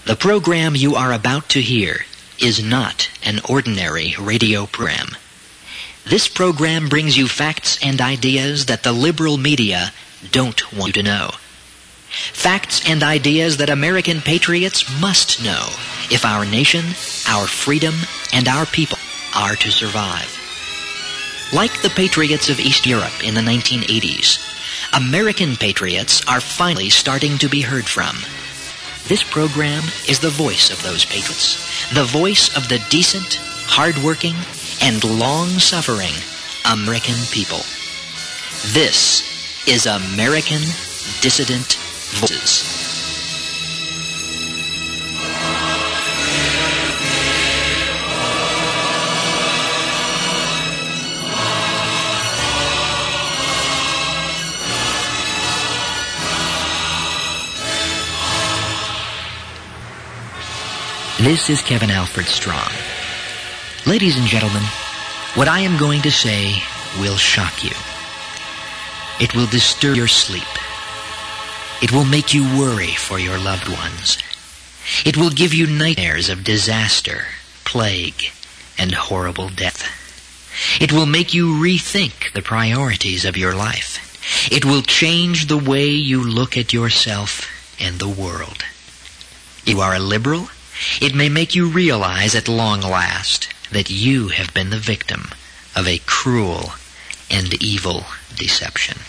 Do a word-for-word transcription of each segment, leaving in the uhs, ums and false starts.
The program you are about to hear is not an ordinary radio program. This program brings you facts and ideas that the liberal media don't want you to know. Facts and ideas that American patriots must know if our nation, our freedom, and our people are to survive. Like the patriots of East Europe in the nineteen eighties, American patriots are finally starting to be heard from. This program is the voice of those patriots, the voice of the decent, hard-working, and long-suffering American people. This is American Dissident Voices. This is Kevin Alfred Strong. Ladies and gentlemen, what I am going to say will shock you. It will disturb your sleep. It will make you worry for your loved ones. It will give you nightmares of disaster, plague, and horrible death. It will make you rethink the priorities of your life. It will change the way you look at yourself and the world. If you are a liberal, it may make you realize at long last that you have been the victim of a cruel and evil deception.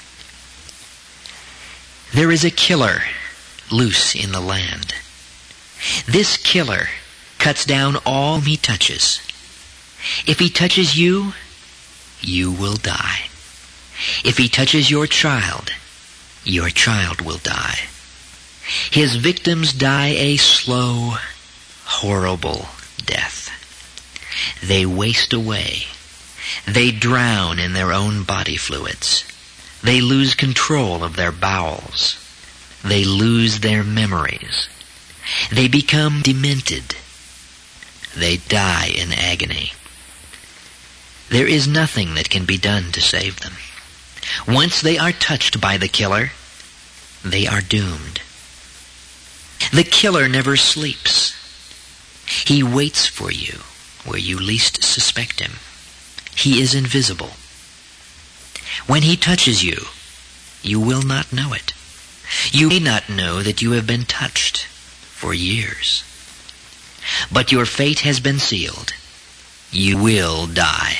There is a killer loose in the land. This killer cuts down all he touches. If he touches you, you will die. If he touches your child, your child will die. His victims die a slow, horrible death. They waste away. They drown in their own body fluids. They lose control of their bowels. They lose their memories. They become demented. They die in agony. There is nothing that can be done to save them. Once they are touched by the killer, they are doomed. The killer never sleeps. He waits for you where you least suspect him. He is invisible. When he touches you, you will not know it. You may not know that you have been touched for years. But your fate has been sealed. You will die.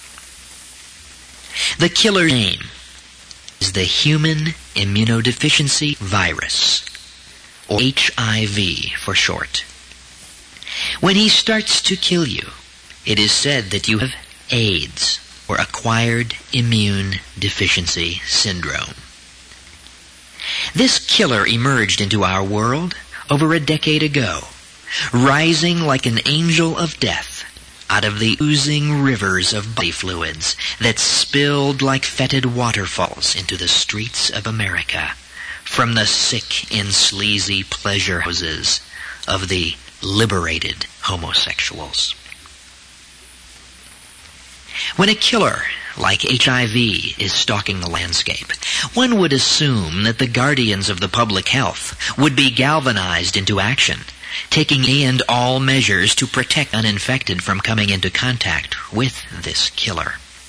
The killer's name is the Human Immunodeficiency Virus, or H I V for short. When he starts to kill you, it is said that you have AIDS, or Acquired Immune Deficiency Syndrome. This killer emerged into our world over a decade ago, rising like an angel of death out of the oozing rivers of body fluids that spilled like fetid waterfalls into the streets of America from the sick and sleazy pleasure houses of the liberated homosexuals. When a killer like H I V is stalking the landscape, one would assume that the guardians of the public health would be galvanized into action, taking any and all measures to protect the uninfected from coming into contact with this killer.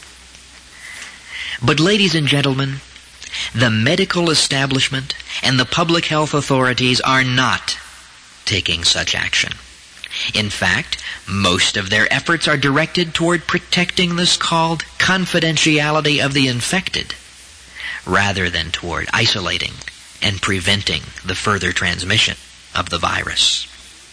But ladies and gentlemen, the medical establishment and the public health authorities are not taking such action. In fact, most of their efforts are directed toward protecting this called confidentiality of the infected, rather than toward isolating and preventing the further transmission of the virus.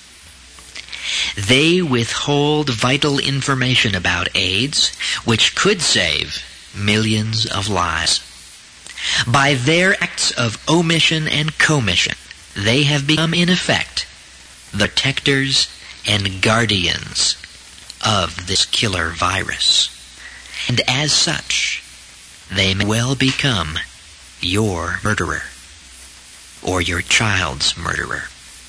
They withhold vital information about AIDS, which could save millions of lives. By their acts of omission and commission, they have become, in effect, the protectors and guardians of this killer virus. And as such, they may well become your murderer or your child's murderer.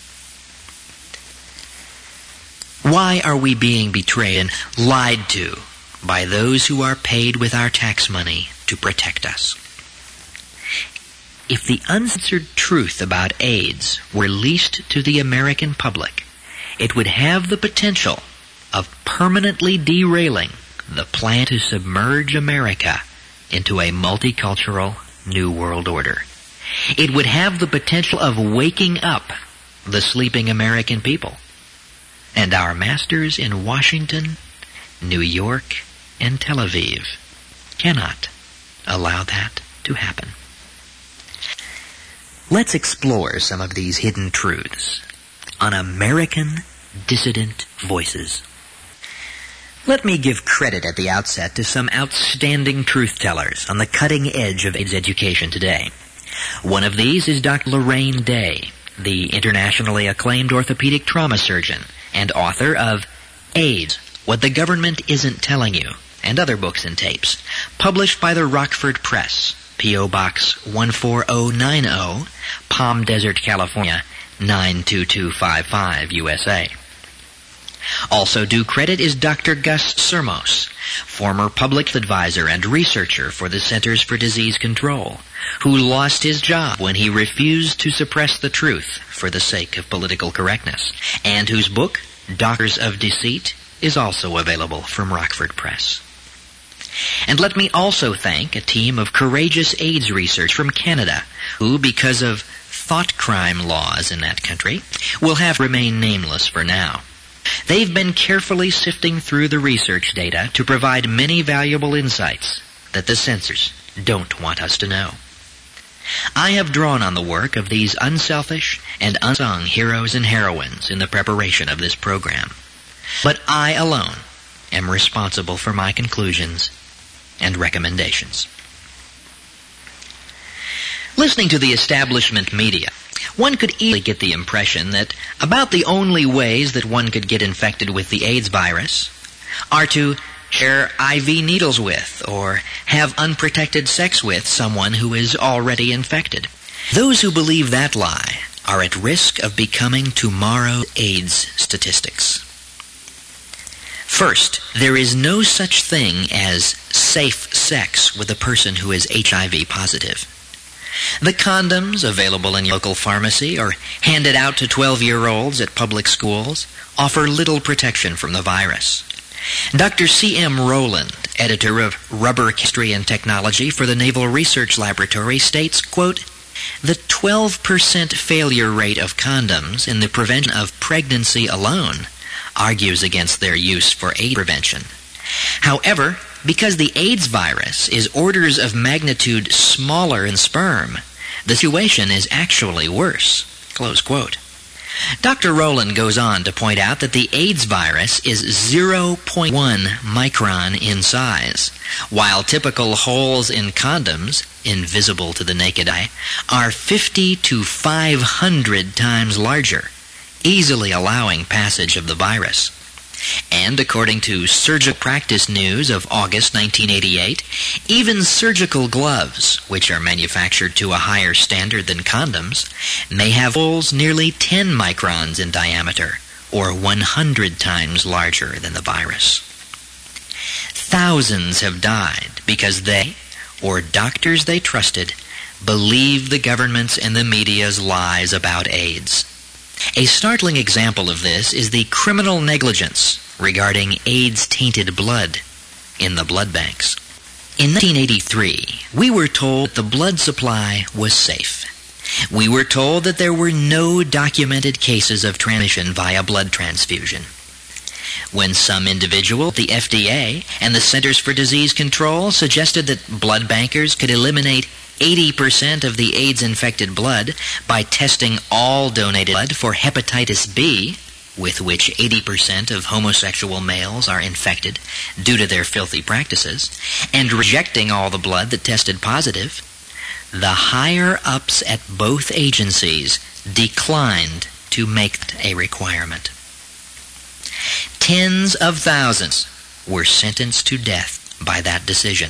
Why are we being betrayed and lied to by those who are paid with our tax money to protect us? If the uncensored truth about AIDS were released to the American public, it would have the potential of permanently derailing the plan to submerge America into a multicultural New World Order. It would have the potential of waking up the sleeping American people. And our masters in Washington, New York, and Tel Aviv cannot allow that to happen. Let's explore some of these hidden truths on American Dissident Voices. Let me give credit at the outset to some outstanding truth-tellers on the cutting edge of AIDS education today. One of these is Doctor Lorraine Day, the internationally acclaimed orthopedic trauma surgeon and author of AIDS, What the Government Isn't Telling You, and other books and tapes, published by the Rockford Press, P O. Box one four zero nine zero, Palm Desert, California, nine two two five five, U S A. Also due credit is Doctor Gus Sermos, former public advisor and researcher for the Centers for Disease Control, who lost his job when he refused to suppress the truth for the sake of political correctness, and whose book, Doctors of Deceit, is also available from Rockford Press. And let me also thank a team of courageous AIDS research from Canada, who, because of thought crime laws in that country, will have remain nameless for now. They've been carefully sifting through the research data to provide many valuable insights that the censors don't want us to know. I have drawn on the work of these unselfish and unsung heroes and heroines in the preparation of this program. But I alone am responsible for my conclusions and recommendations. Listening to the establishment media, one could easily get the impression that about the only ways that one could get infected with the AIDS virus are to share I V needles with or have unprotected sex with someone who is already infected. Those who believe that lie are at risk of becoming tomorrow's AIDS statistics. First, there is no such thing as safe sex with a person who is H I V positive. The condoms available in your local pharmacy or handed out to twelve-year-olds at public schools offer little protection from the virus. Doctor C M Rowland, editor of Rubber Chemistry and Technology for the Naval Research Laboratory, states, quote, "The twelve percent failure rate of condoms in the prevention of pregnancy alone argues against their use for AIDS prevention. However, because the AIDS virus is orders of magnitude smaller in sperm, the situation is actually worse." Close quote. Doctor Rowland goes on to point out that the AIDS virus is zero point one micron in size, while typical holes in condoms, invisible to the naked eye, are fifty to five hundred times larger, easily allowing passage of the virus. And according to Surgical Practice News of August nineteen eighty-eight, even surgical gloves, which are manufactured to a higher standard than condoms, may have holes nearly ten microns in diameter, or one hundred times larger than the virus. Thousands have died because they, or doctors they trusted, believed the government's and the media's lies about AIDS. A startling example of this is the criminal negligence regarding AIDS-tainted blood in the blood banks. In nineteen eighty-three, we were told the blood supply was safe. We were told that there were no documented cases of transmission via blood transfusion. When some individual, the F D A, and the Centers for Disease Control suggested that blood bankers could eliminate eighty percent of the AIDS-infected blood by testing all donated blood for hepatitis B, with which eighty percent of homosexual males are infected due to their filthy practices, and rejecting all the blood that tested positive, the higher-ups at both agencies declined to make it a requirement. Tens of thousands were sentenced to death by that decision.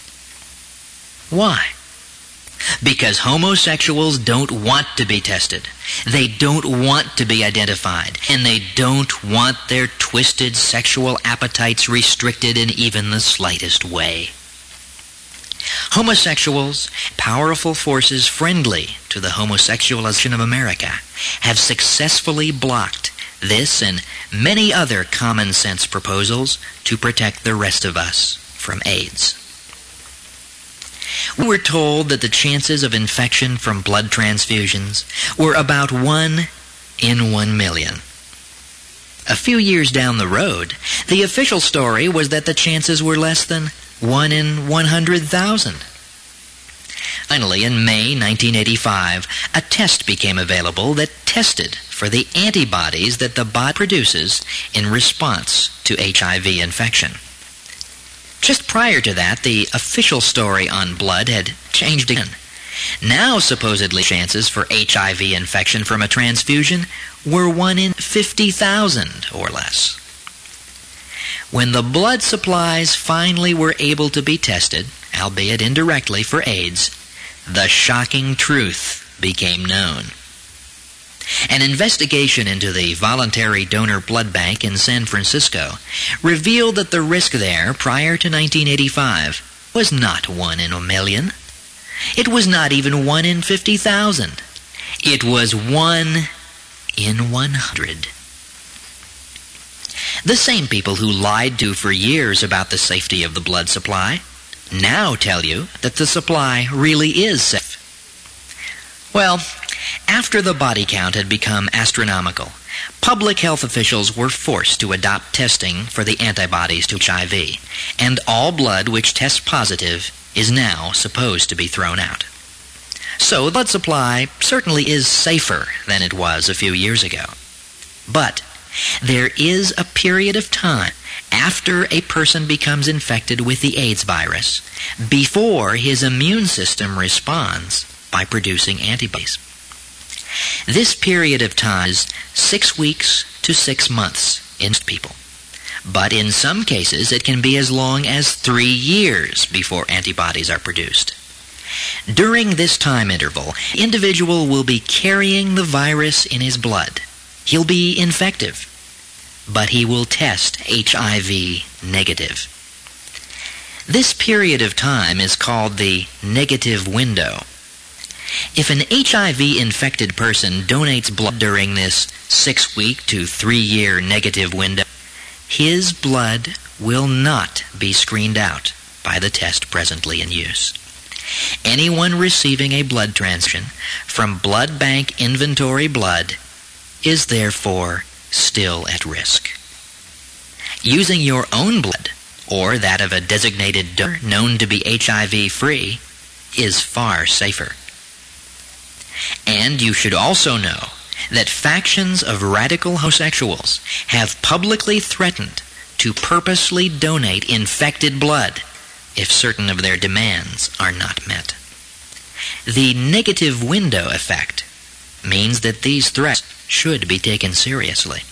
Why? Because homosexuals don't want to be tested. They don't want to be identified. And they don't want their twisted sexual appetites restricted in even the slightest way. Homosexuals, powerful forces friendly to the homosexualization of America, have successfully blocked this and many other common-sense proposals to protect the rest of us from AIDS. We were told that the chances of infection from blood transfusions were about one in one million. A few years down the road, the official story was that the chances were less than one in one hundred thousand. Finally, in May nineteen eighty-five, a test became available that tested for the antibodies that the body produces in response to H I V infection. Just prior to that, the official story on blood had changed again. Now, supposedly, chances for H I V infection from a transfusion were one in fifty thousand or less. When the blood supplies finally were able to be tested, albeit indirectly, for AIDS, the shocking truth became known. An investigation into the voluntary donor blood bank in San Francisco revealed that the risk there prior to nineteen eighty-five was not one in a million. It was not even one in fifty thousand. It was one in one hundred. The same people who lied to for years about the safety of the blood supply now tell you that the supply really is safe. Well, after the body count had become astronomical, public health officials were forced to adopt testing for the antibodies to H I V, and all blood which tests positive is now supposed to be thrown out. So the blood supply certainly is safer than it was a few years ago. But there is a period of time after a person becomes infected with the AIDS virus before his immune system responds by producing antibodies. This period of time is six weeks to six months in people. But in some cases, it can be as long as three years before antibodies are produced. During this time interval, the individual will be carrying the virus in his blood. He'll be infective, but he will test H I V negative. This period of time is called the negative window. If an H I V-infected person donates blood during this six-week to three-year negative window, his blood will not be screened out by the test presently in use. Anyone receiving a blood transfusion from blood bank inventory blood is therefore still at risk. Using your own blood, or that of a designated donor known to be H I V-free, is far safer. And you should also know that factions of radical homosexuals have publicly threatened to purposely donate infected blood if certain of their demands are not met. The negative window effect means that these threats should be taken seriously.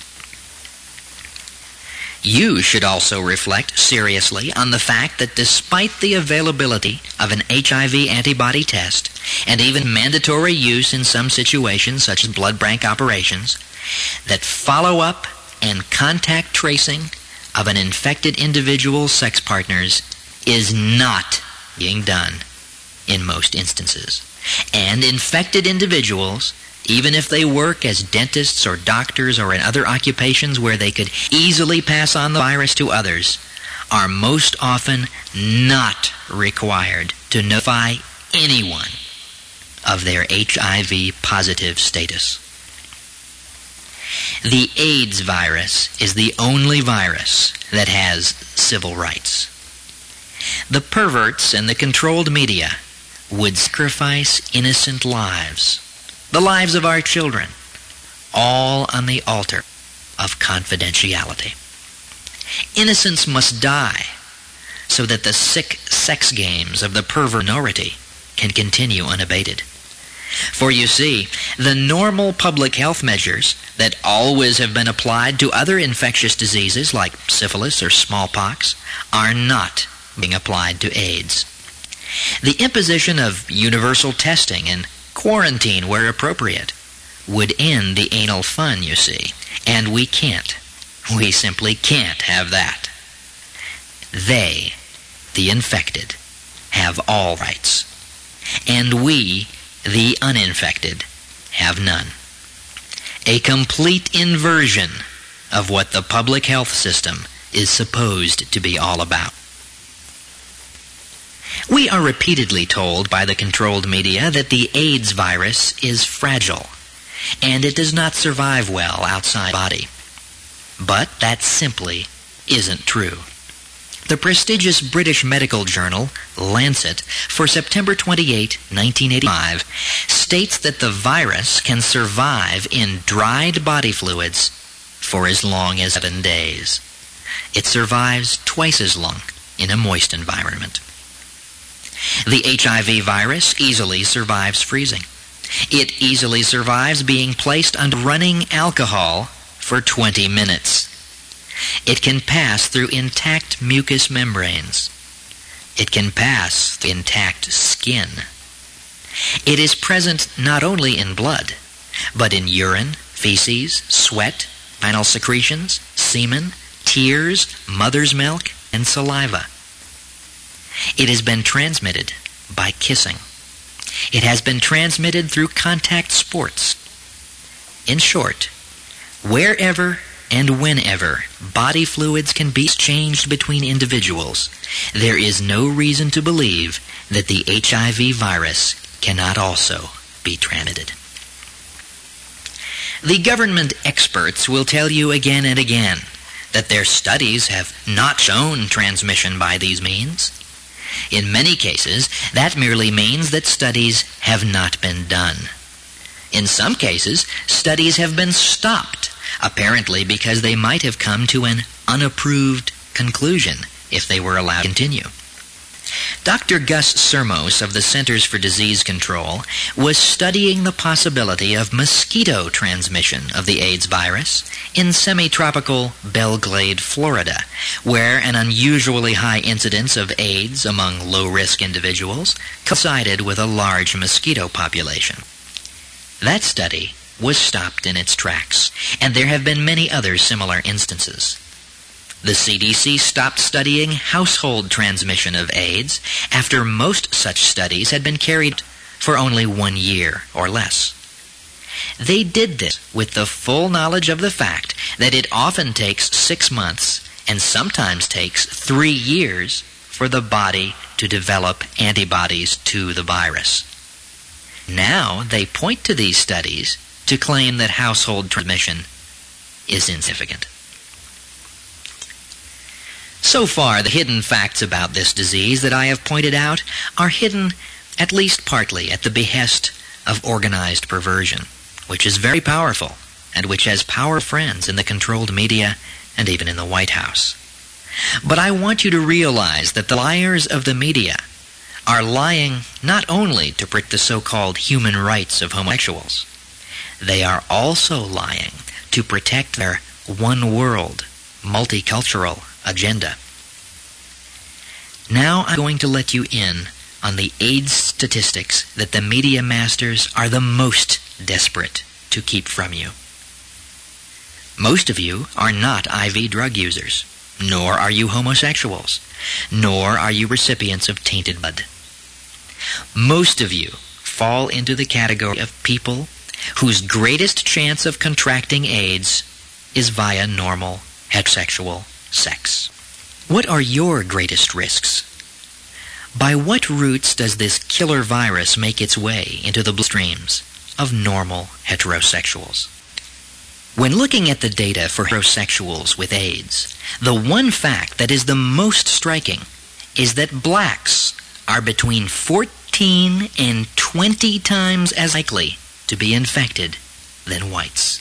You should also reflect seriously on the fact that despite the availability of an H I V antibody test, and even mandatory use in some situations such as blood bank operations, that follow-up and contact tracing of an infected individual's sex partners is not being done in most instances. And infected individuals, even if they work as dentists or doctors or in other occupations where they could easily pass on the virus to others, are most often not required to notify anyone of their H I V positive status. The AIDS virus is the only virus that has civil rights. The perverts and the controlled media would sacrifice innocent lives, the lives of our children, all on the altar of confidentiality. Innocents must die so that the sick sex games of the pervert minority can continue unabated. For you see, the normal public health measures that always have been applied to other infectious diseases like syphilis or smallpox are not being applied to AIDS. The imposition of universal testing and quarantine where appropriate would end the anal fun, you see, and we can't. We simply can't have that. They, the infected, have all rights, and we, the uninfected, have none. A complete inversion of what the public health system is supposed to be all about. We are repeatedly told by the controlled media that the AIDS virus is fragile, and it does not survive well outside the body. But that simply isn't true. The prestigious British medical journal, Lancet, for September twenty-eighth, nineteen eighty-five, states that the virus can survive in dried body fluids for as long as seven days. It survives twice as long in a moist environment. The H I V virus easily survives freezing. It easily survives being placed under running alcohol for twenty minutes. It can pass through intact mucous membranes. It can pass through intact skin. It is present not only in blood, but in urine, feces, sweat, final secretions, semen, tears, mother's milk, and saliva. It has been transmitted by kissing. It has been transmitted through contact sports. In short, wherever and whenever body fluids can be exchanged between individuals, there is no reason to believe that the H I V virus cannot also be transmitted. The government experts will tell you again and again that their studies have not shown transmission by these means. In many cases, that merely means that studies have not been done. In some cases, studies have been stopped, apparently because they might have come to an unapproved conclusion if they were allowed to continue. Doctor Gus Sermos of the Centers for Disease Control was studying the possibility of mosquito transmission of the AIDS virus in semi-tropical Belglade, Florida, where an unusually high incidence of AIDS among low-risk individuals coincided with a large mosquito population. That study was stopped in its tracks, and there have been many other similar instances. The C D C stopped studying household transmission of AIDS after most such studies had been carried for only one year or less. They did this with the full knowledge of the fact that it often takes six months and sometimes takes three years for the body to develop antibodies to the virus. Now they point to these studies to claim that household transmission is insignificant. So far, the hidden facts about this disease that I have pointed out are hidden at least partly at the behest of organized perversion, which is very powerful and which has power friends in the controlled media and even in the White House. But I want you to realize that the liars of the media are lying not only to protect the so-called human rights of homosexuals, they are also lying to protect their one-world, multicultural agenda. Now I'm going to let you in on the AIDS statistics that the media masters are the most desperate to keep from you. Most of you are not I V drug users, nor are you homosexuals, nor are you recipients of tainted blood. Most of you fall into the category of people whose greatest chance of contracting AIDS is via normal heterosexual sex. What are your greatest risks? By what routes does this killer virus make its way into the bloodstreams of normal heterosexuals? When looking at the data for heterosexuals with AIDS, the one fact that is the most striking is that blacks are between fourteen and twenty times as likely to be infected than whites.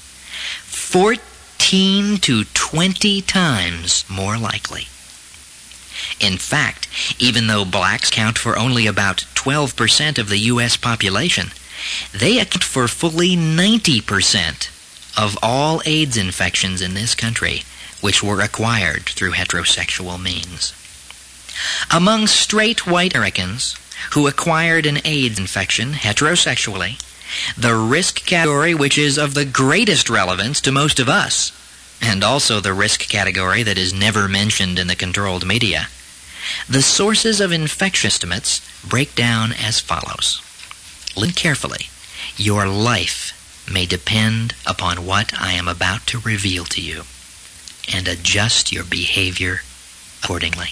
fourteen to twenty times more likely. In fact, even though blacks count for only about twelve percent of the U S population, they account for fully ninety percent of all AIDS infections in this country, which were acquired through heterosexual means. Among straight white Americans who acquired an AIDS infection heterosexually, the risk category which is of the greatest relevance to most of us, and also the risk category that is never mentioned in the controlled media, The sources of infection estimates break down as follows. Listen carefully. Your life may depend upon what I am about to reveal to you, and adjust your behavior accordingly.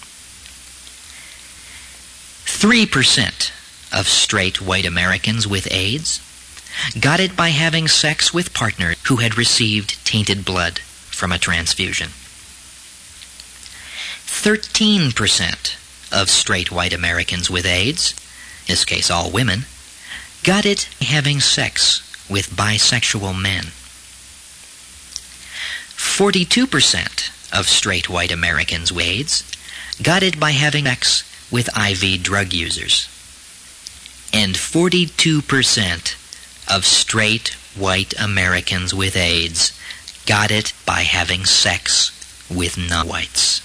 Three percent of straight white Americans with AIDS got it by having sex with partners who had received tainted blood from a transfusion. Thirteen percent of straight white Americans with AIDS, in this case all women, got it by having sex with bisexual men. Forty-two percent of straight white Americans with AIDS got it by having sex with I V drug users. And forty-two percent of straight white Americans with AIDS got it by having sex with non-whites.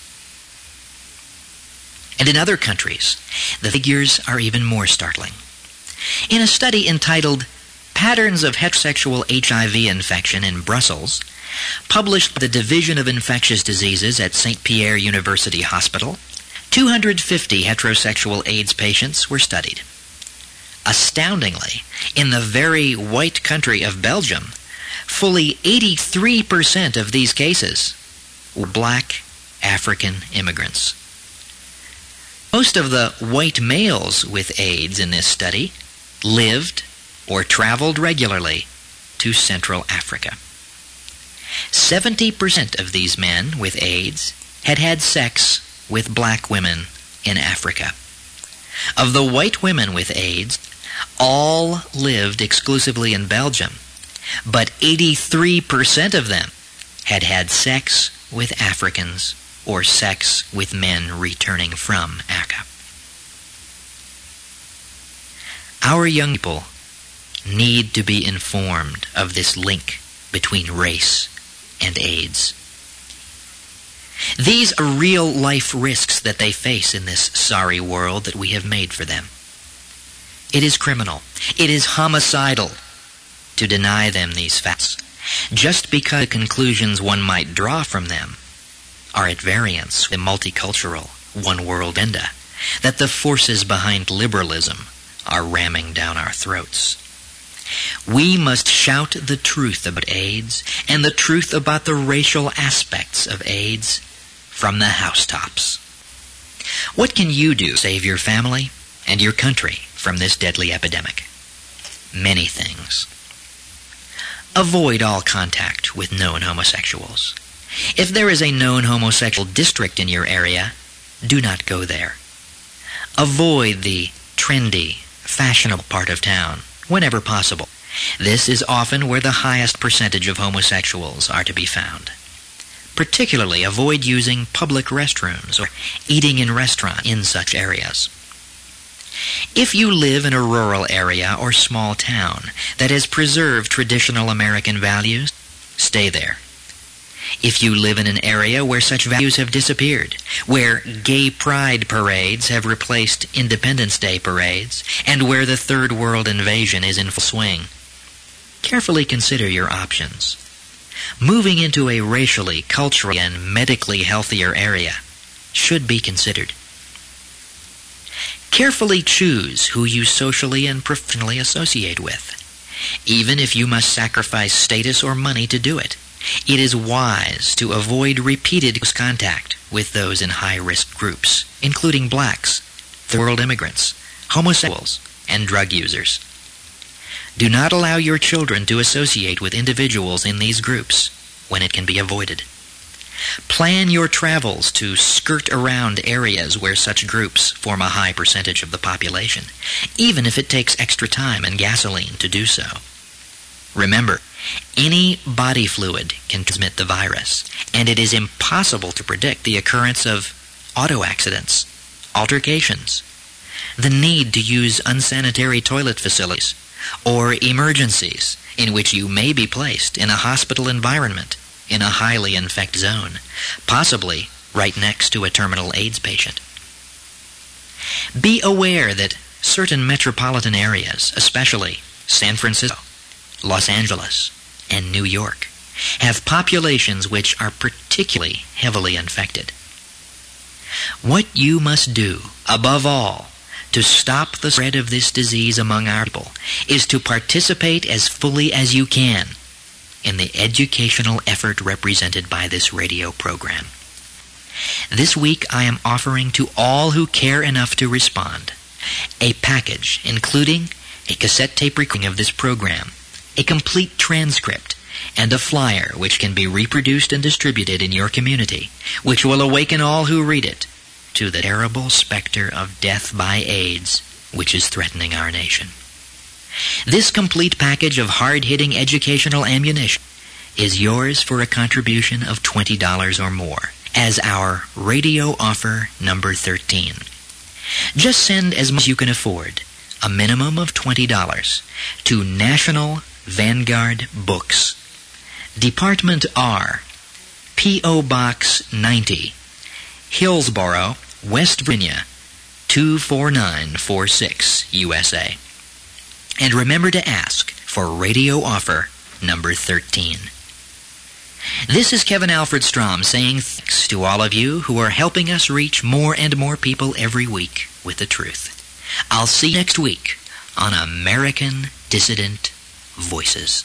And in other countries, the figures are even more startling. In a study entitled Patterns of Heterosexual H I V Infection in Brussels, published by the Division of Infectious Diseases at Saint Pierre University Hospital, two hundred fifty heterosexual AIDS patients were studied. Astoundingly, in the very white country of Belgium, fully eighty-three percent of these cases were black African immigrants. Most of the white males with AIDS in this study lived or traveled regularly to Central Africa. seventy percent of these men with AIDS had had sex with black women in Africa. Of the white women with AIDS, all lived exclusively in Belgium, but eighty-three percent of them had had sex with Africans or sex with men returning from Africa. Our young people need to be informed of this link between race and AIDS. These are real-life risks that they face in this sorry world that we have made for them. It is criminal, it is homicidal to deny them these facts, just because the conclusions one might draw from them are at variance with the multicultural, one-world agenda that the forces behind liberalism are ramming down our throats. We must shout the truth about AIDS and the truth about the racial aspects of AIDS from the housetops. What can you do to save your family and your country from this deadly epidemic? Many things. Avoid all contact with known homosexuals. If there is a known homosexual district in your area, do not go there. Avoid the trendy, fashionable part of town whenever possible. This is often where the highest percentage of homosexuals are to be found. Particularly avoid using public restrooms or eating in restaurants in such areas. If you live in a rural area or small town that has preserved traditional American values, stay there. If you live in an area where such values have disappeared, where gay pride parades have replaced Independence Day parades, and where the Third World invasion is in full swing, carefully consider your options. Moving into a racially, culturally, and medically healthier area should be considered. Carefully choose who you socially and professionally associate with, even if you must sacrifice status or money to do it. It is wise to avoid repeated contact with those in high-risk groups, including blacks, third-world immigrants, homosexuals, and drug users. Do not allow your children to associate with individuals in these groups when it can be avoided. Plan your travels to skirt around areas where such groups form a high percentage of the population, even if it takes extra time and gasoline to do so. Remember, any body fluid can transmit the virus, and it is impossible to predict the occurrence of auto accidents, altercations, the need to use unsanitary toilet facilities, or emergencies in which you may be placed in a hospital environment in a highly infected zone, possibly right next to a terminal AIDS patient. Be aware that certain metropolitan areas, especially San Francisco, Los Angeles, and New York, have populations which are particularly heavily infected. What you must do, above all, to stop the spread of this disease among our people is to participate as fully as you can in the educational effort represented by this radio program. This week I am offering to all who care enough to respond a package including a cassette tape recording of this program, a complete transcript, and a flyer which can be reproduced and distributed in your community, which will awaken all who read it to the terrible specter of death by AIDS which is threatening our nation. This complete package of hard-hitting educational ammunition is yours for a contribution of twenty dollars or more as our radio offer number thirteen. Just send as much as you can afford, a minimum of twenty dollars, to National Vanguard Books, Department R, P O. Box ninety, Hillsboro, West Virginia, two four nine four six, U S A. And remember to ask for radio offer number thirteen. This is Kevin Alfred Strom saying thanks to all of you who are helping us reach more and more people every week with the truth. I'll see you next week on American Dissident Voices.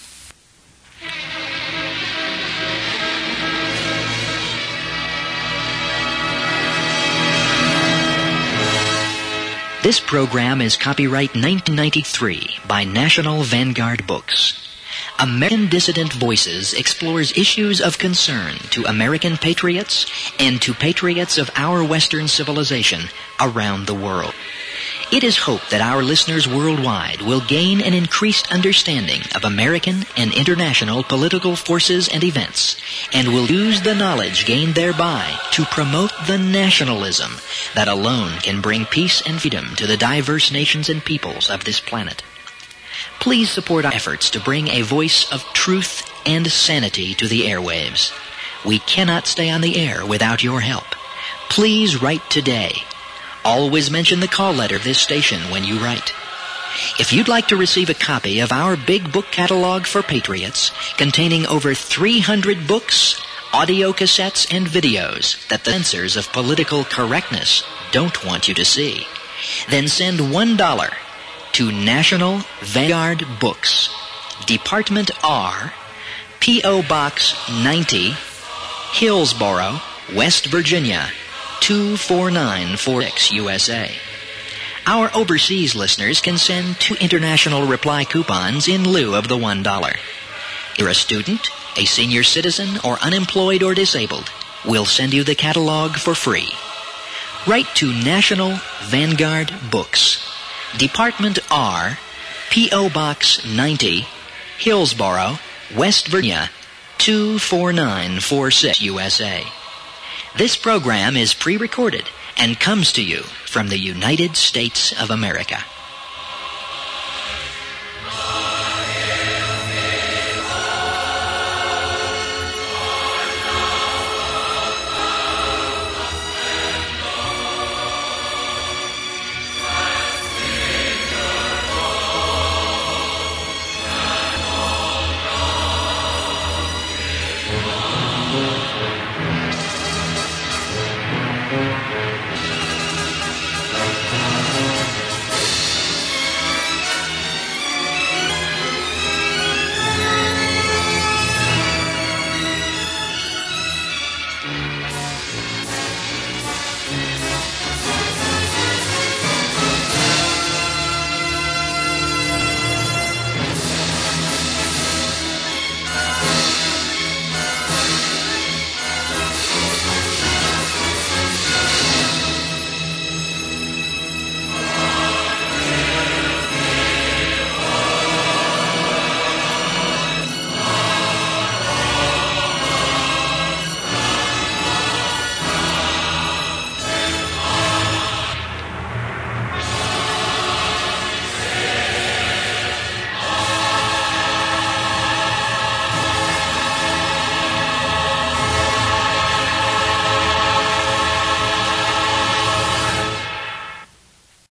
This program is copyright nineteen ninety-three by National Vanguard Books. American Dissident Voices explores issues of concern to American patriots and to patriots of our Western civilization around the world. It is hoped that our listeners worldwide will gain an increased understanding of American and international political forces and events, and will use the knowledge gained thereby to promote the nationalism that alone can bring peace and freedom to the diverse nations and peoples of this planet. Please support our efforts to bring a voice of truth and sanity to the airwaves. We cannot stay on the air without your help. Please write today. Always mention the call letter of this station when you write. If you'd like to receive a copy of our big book catalog for patriots, containing over three hundred books, audio cassettes, and videos that the censors of political correctness don't want you to see, then send one dollar to National Vanguard Books, Department R, P O. Box ninety, Hillsboro, West Virginia, two four nine four six, U S A. Our overseas listeners can send two international reply coupons in lieu of the one dollar. If you're a student, a senior citizen, or unemployed or disabled, we'll send you the catalog for free. Write to National Vanguard Books, Department R, P O. Box ninety, Hillsboro, West Virginia, two four nine four six, U S A. This program is pre-recorded and comes to you from the United States of America.